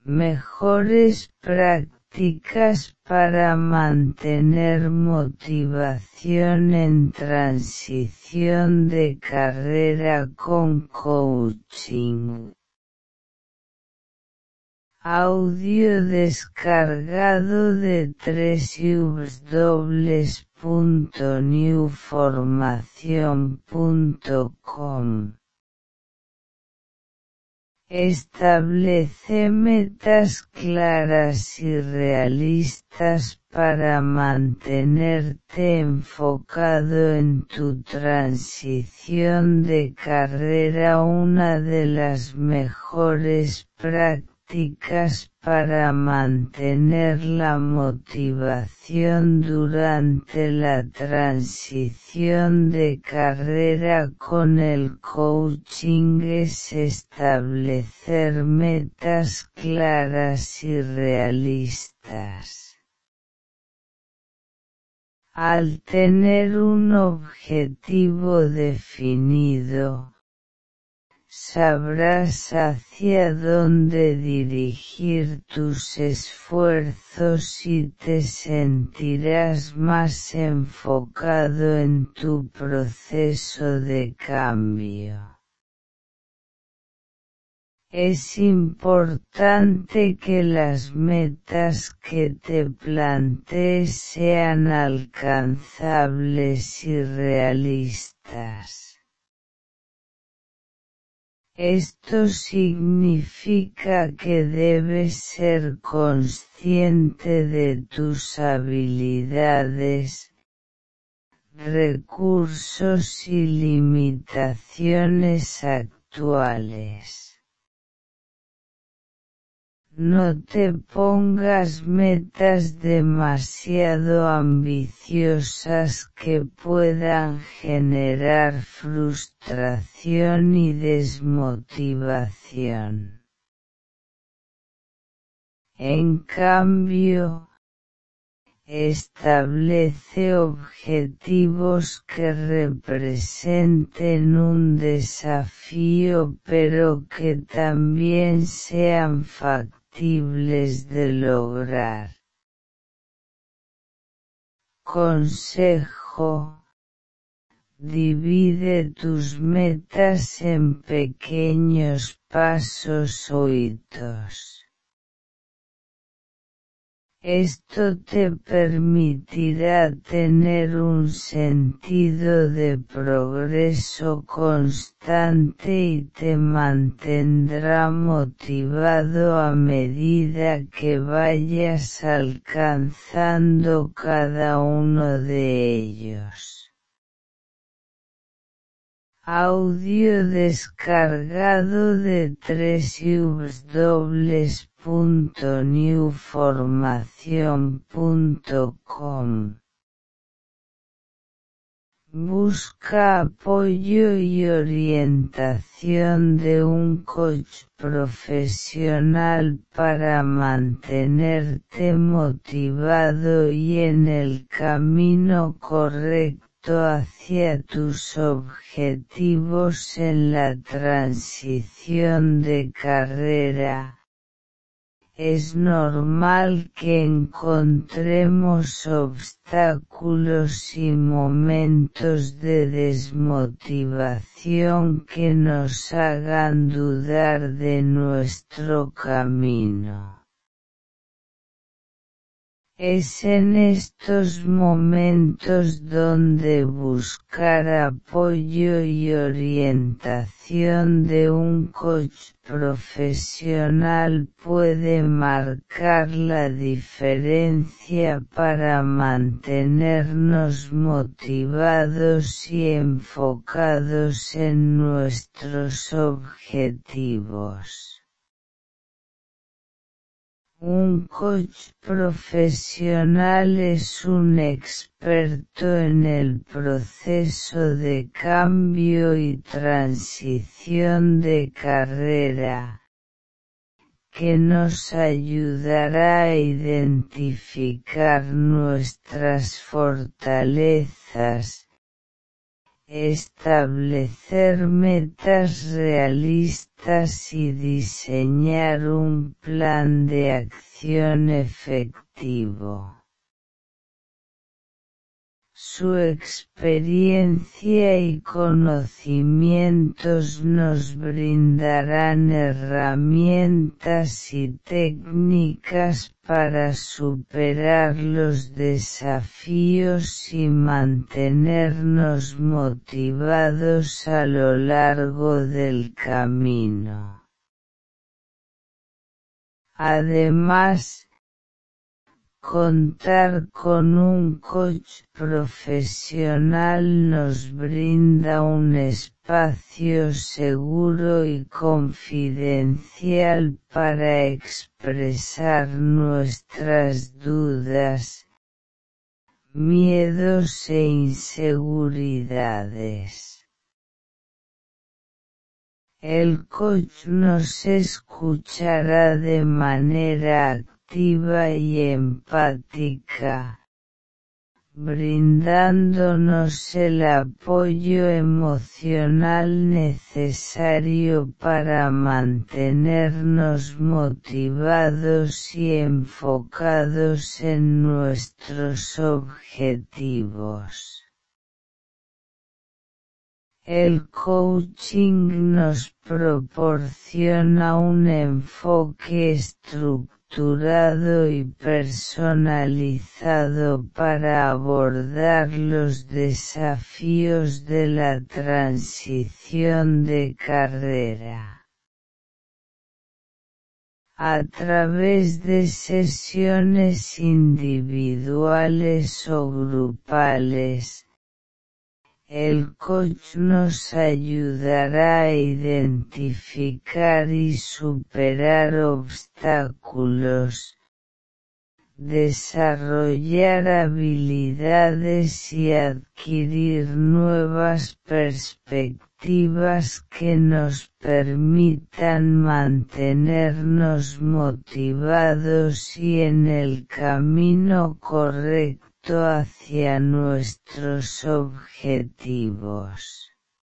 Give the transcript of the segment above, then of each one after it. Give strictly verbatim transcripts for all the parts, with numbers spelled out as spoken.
Mejores prácticas para mantener motivación en transición de carrera con coaching. Audio descargado de doble u doble u doble u punto new formación punto com. Establece metas claras y realistas para mantenerte enfocado en tu transición de carrera. Una de las mejores prácticas para mantener la motivación durante la transición de carrera con el coaching es establecer metas claras y realistas. Al tener un objetivo definido, sabrás hacia dónde dirigir tus esfuerzos y te sentirás más enfocado en tu proceso de cambio. Es importante que las metas que te plantees sean alcanzables y realistas. Esto significa que debes ser consciente de tus habilidades, recursos y limitaciones actuales. No te pongas metas demasiado ambiciosas que puedan generar frustración y desmotivación. En cambio, establece objetivos que representen un desafío pero que también sean factibles de lograr. Consejo: divide tus metas en pequeños pasos o hitos. Esto te permitirá tener un sentido de progreso constante y te mantendrá motivado a medida que vayas alcanzando cada uno de ellos. Audio descargado de doble u doble u doble u punto new formación punto com. Busca apoyo y orientación de un coach profesional para mantenerte motivado y en el camino correcto hacia tus objetivos en la transición de carrera. Es normal que encontremos obstáculos y momentos de desmotivación que nos hagan dudar de nuestro camino. Es en estos momentos donde buscar apoyo y orientación de un coach profesional puede marcar la diferencia para mantenernos motivados y enfocados en nuestros objetivos. Un coach profesional es un experto en el proceso de cambio y transición de carrera, que nos ayudará a identificar nuestras fortalezas, establecer metas realistas y diseñar un plan de acción efectivo. Su experiencia y conocimientos nos brindarán herramientas y técnicas para superar los desafíos y mantenernos motivados a lo largo del camino. Además, contar con un coach profesional nos brinda un espacio seguro y confidencial para expresar nuestras dudas, miedos e inseguridades. El coach nos escuchará de manera activa y empática, brindándonos el apoyo emocional necesario para mantenernos motivados y enfocados en nuestros objetivos. El coaching nos proporciona un enfoque estructurado y personalizado para abordar los desafíos de la transición de carrera. A través de sesiones individuales o grupales, el coach nos ayudará a identificar y superar obstáculos, desarrollar habilidades y adquirir nuevas perspectivas que nos permitan mantenernos motivados y en el camino correcto hacia nuestros objetivos.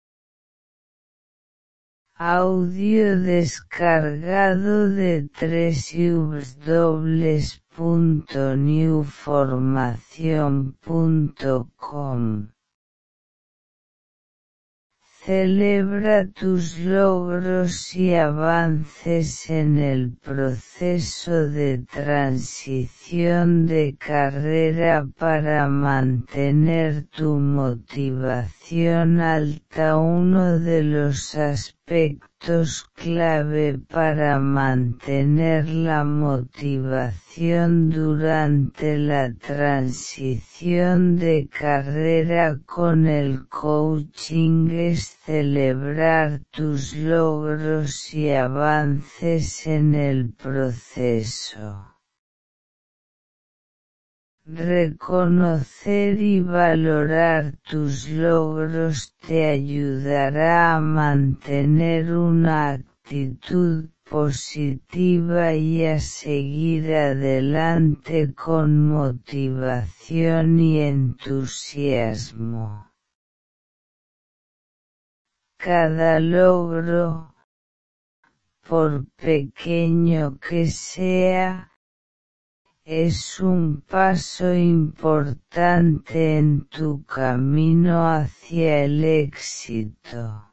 Audio descargado de doble u doble u doble u punto new formación punto com. Celebra tus logros y avances en el proceso de transición de carrera para mantener tu motivación alta. Uno de los aspectos clave para mantener la motivación durante la transición de carrera con el coaching es celebrar tus logros y avances en el proceso. Reconocer y valorar tus logros te ayudará a mantener una actitud positiva y a seguir adelante con motivación y entusiasmo. Cada logro, por pequeño que sea, es un paso importante en tu camino hacia el éxito.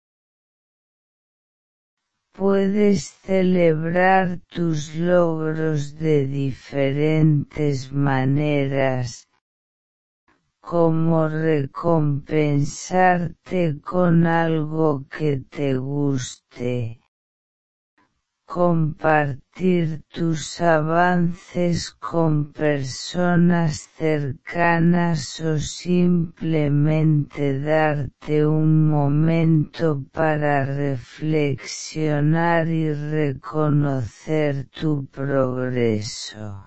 Puedes celebrar tus logros de diferentes maneras, como recompensarte con algo que te guste, compartir tus avances con personas cercanas o simplemente darte un momento para reflexionar y reconocer tu progreso.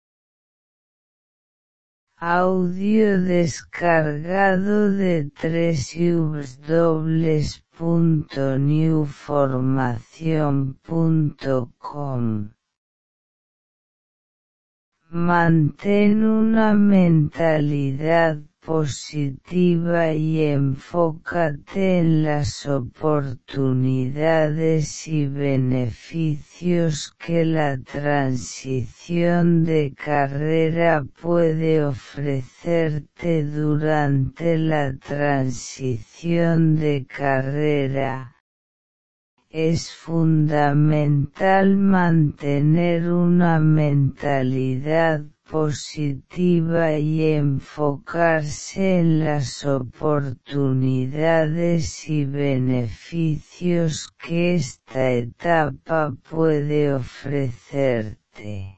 Audio descargado de doble u doble u doble u punto new formación punto com. Mantén una mentalidad positiva y enfócate en las oportunidades y beneficios que la transición de carrera puede ofrecerte durante la transición de carrera. Es fundamental mantener una mentalidad positiva y enfocarse en las oportunidades y beneficios que esta etapa puede ofrecerte.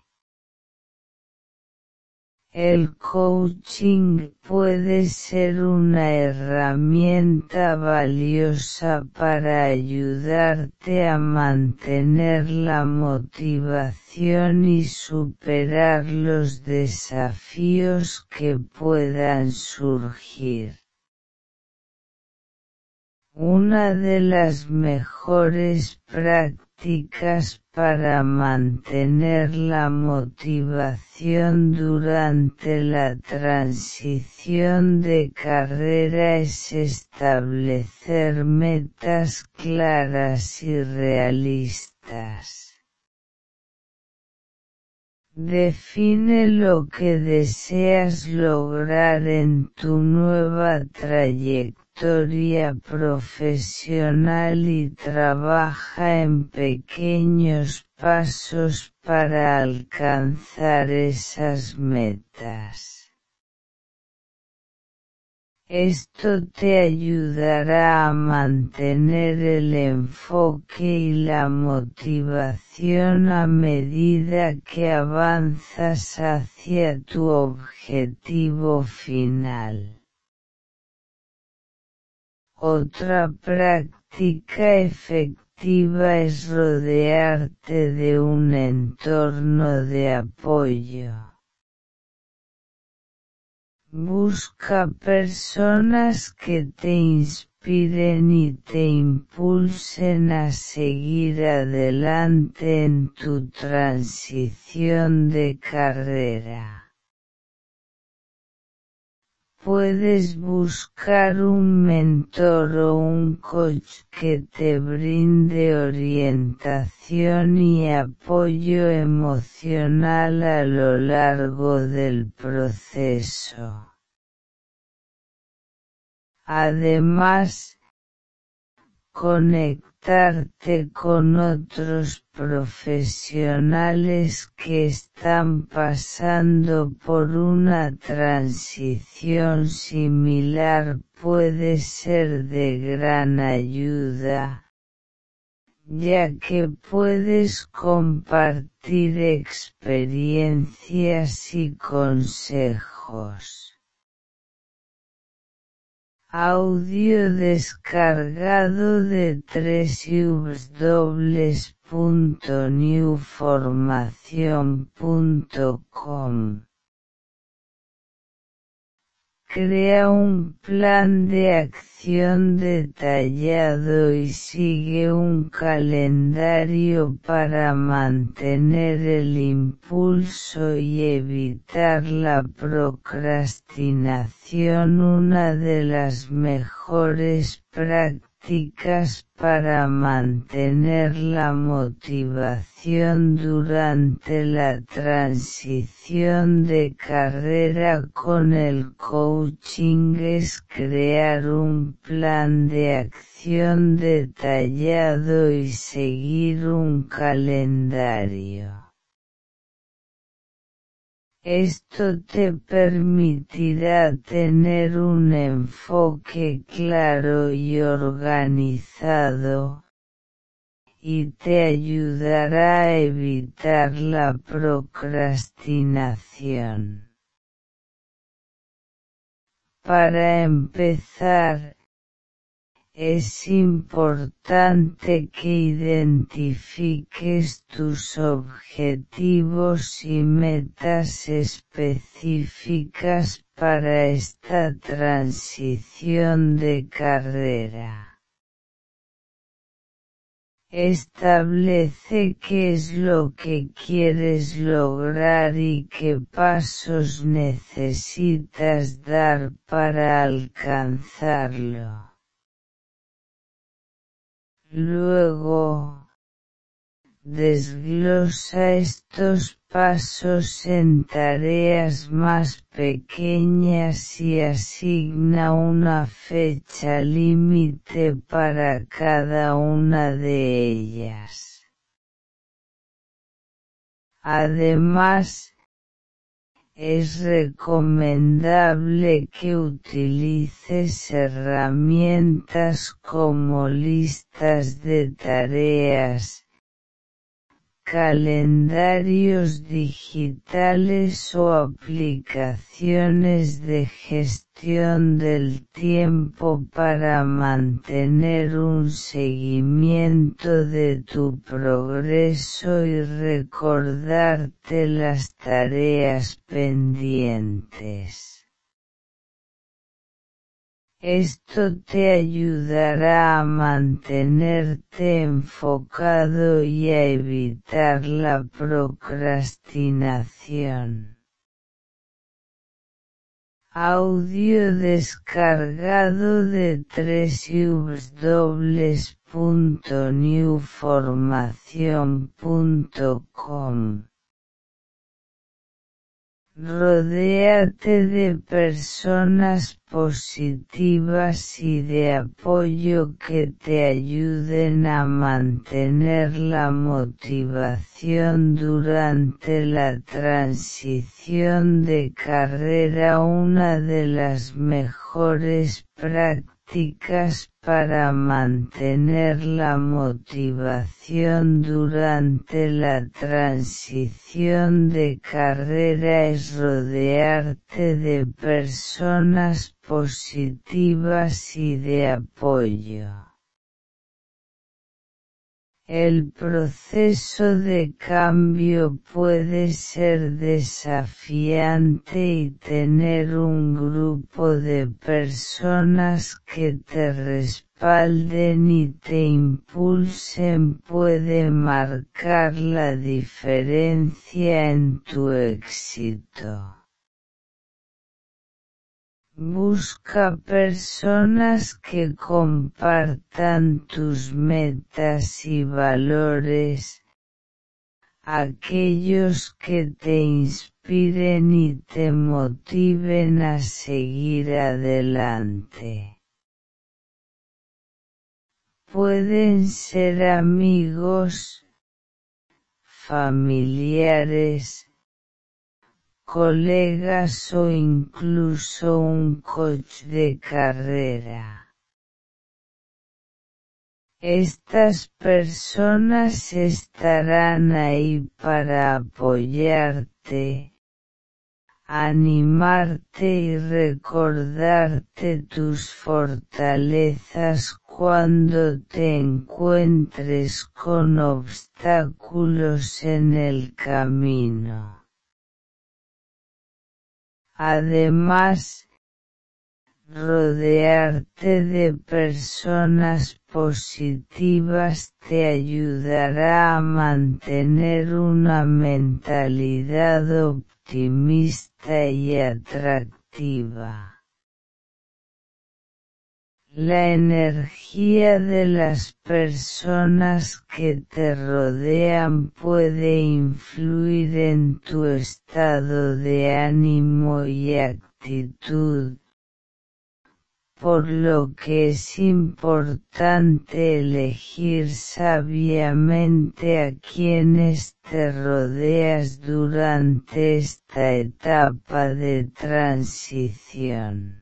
El coaching puede ser una herramienta valiosa para ayudarte a mantener la motivación y superar los desafíos que puedan surgir. Una de las mejores prácticas para mantener la motivación durante la transición de carrera es establecer metas claras y realistas. Define lo que deseas lograr en tu nueva trayectoria profesional y trabaja en pequeños pasos para alcanzar esas metas. Esto te ayudará a mantener el enfoque y la motivación a medida que avanzas hacia tu objetivo final. Otra práctica efectiva es rodearte de un entorno de apoyo. Busca personas que te inspiren y te impulsen a seguir adelante en tu transición de carrera. Puedes buscar un mentor o un coach que te brinde orientación y apoyo emocional a lo largo del proceso. Además, conectarte con otros profesionales que están pasando por una transición similar puede ser de gran ayuda, ya que puedes compartir experiencias y consejos. Audio descargado de doble u doble u doble u punto new formación punto com. Crea un plan de acción detallado y sigue un calendario para mantener el impulso y evitar la procrastinación. Una de las mejores prácticas para mantener la motivación durante la transición de carrera con el coaching es crear un plan de acción detallado y seguir un calendario. Esto te permitirá tener un enfoque claro y organizado, y te ayudará a evitar la procrastinación. Para empezar, es importante que identifiques tus objetivos y metas específicas para esta transición de carrera. Establece qué es lo que quieres lograr y qué pasos necesitas dar para alcanzarlo. Luego, desglosa estos pasos en tareas más pequeñas y asigna una fecha límite para cada una de ellas. Además, es recomendable que utilices herramientas como listas de tareas, calendarios digitales o aplicaciones de gestión del tiempo para mantener un seguimiento de tu progreso y recordarte las tareas pendientes. Esto te ayudará a mantenerte enfocado y a evitar la procrastinación. Audio descargado de doble u doble u doble u punto new formación punto com. Rodéate de personas positivas y de apoyo que te ayuden a mantener la motivación durante la transición de carrera. Una de las mejores prácticas para mantener la motivación durante la transición de carrera es rodearte de personas positivas y de apoyo. El proceso de cambio puede ser desafiante y tener un grupo de personas que te respalden y te impulsen puede marcar la diferencia en tu éxito. Busca personas que compartan tus metas y valores, aquellos que te inspiren y te motiven a seguir adelante. Pueden ser amigos, familiares, colegas o incluso un coach de carrera. Estas personas estarán ahí para apoyarte, animarte y recordarte tus fortalezas cuando te encuentres con obstáculos en el camino. Además, rodearte de personas positivas te ayudará a mantener una mentalidad optimista y atractiva. La energía de las personas que te rodean puede influir en tu estado de ánimo y actitud, por lo que es importante elegir sabiamente a quienes te rodeas durante esta etapa de transición.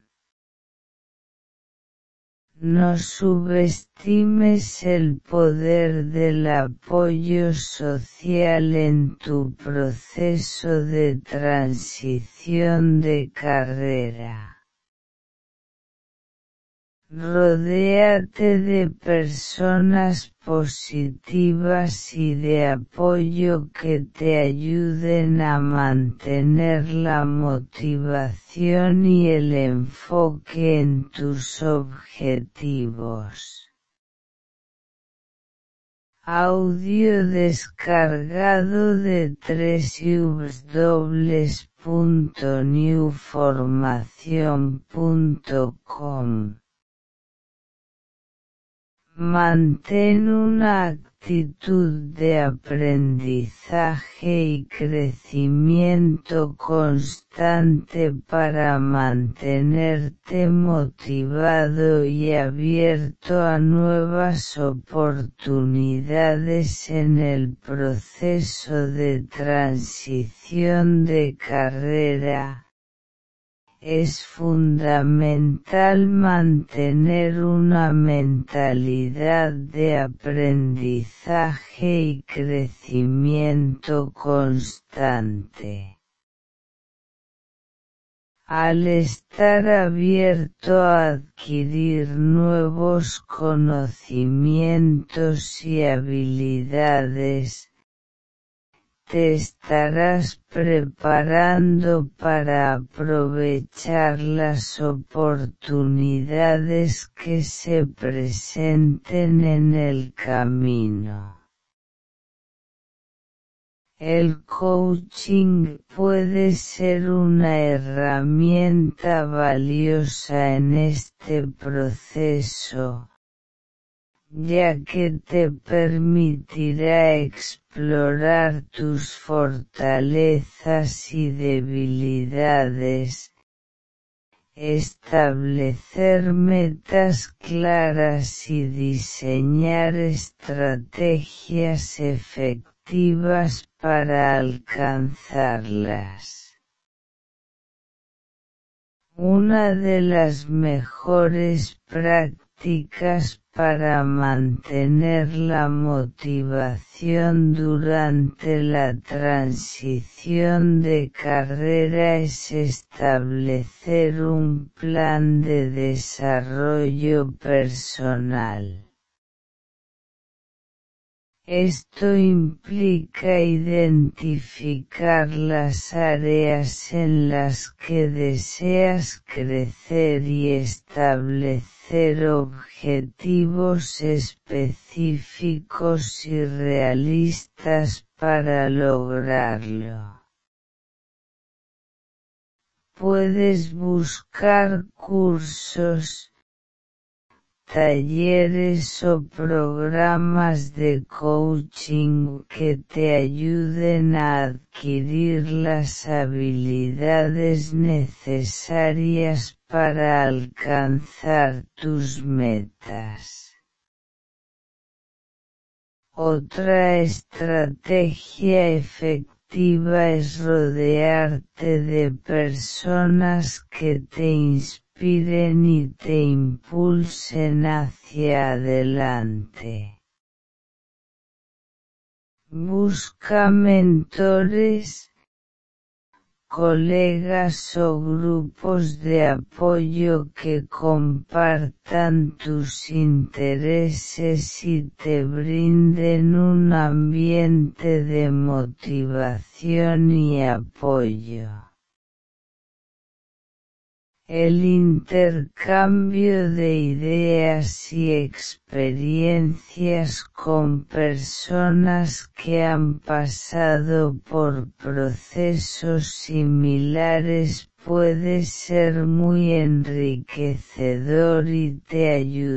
No subestimes el poder del apoyo social en tu proceso de transición de carrera. Rodéate de personas positivas y de apoyo que te ayuden a mantener la motivación y el enfoque en tus objetivos. Audio descargado de w w w punto newformación punto com. Mantén una actitud de aprendizaje y crecimiento constante para mantenerte motivado y abierto a nuevas oportunidades en el proceso de transición de carrera. Es fundamental mantener una mentalidad de aprendizaje y crecimiento constante. Al estar abierto a adquirir nuevos conocimientos y habilidades, te estarás preparando para aprovechar las oportunidades que se presenten en el camino. El coaching puede ser una herramienta valiosa en este proceso, ya que te permitirá explorar tus fortalezas y debilidades, establecer metas claras y diseñar estrategias efectivas para alcanzarlas. Una de las mejores prácticas para mantener la motivación durante la transición de carrera es establecer un plan de desarrollo personal. Esto implica identificar las áreas en las que deseas crecer y establecer objetivos específicos y realistas para lograrlo. Puedes buscar cursos, talleres o programas de coaching que te ayuden a adquirir las habilidades necesarias para alcanzar tus metas. Otra estrategia efectiva es rodearte de personas que te inspiren inspiren y te impulsen hacia adelante. Busca mentores, colegas o grupos de apoyo que compartan tus intereses y te brinden un ambiente de motivación y apoyo. El intercambio de ideas y experiencias con personas que han pasado por procesos similares puede ser muy enriquecedor y te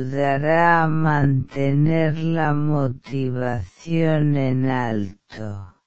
ayudará a mantener la motivación en alto.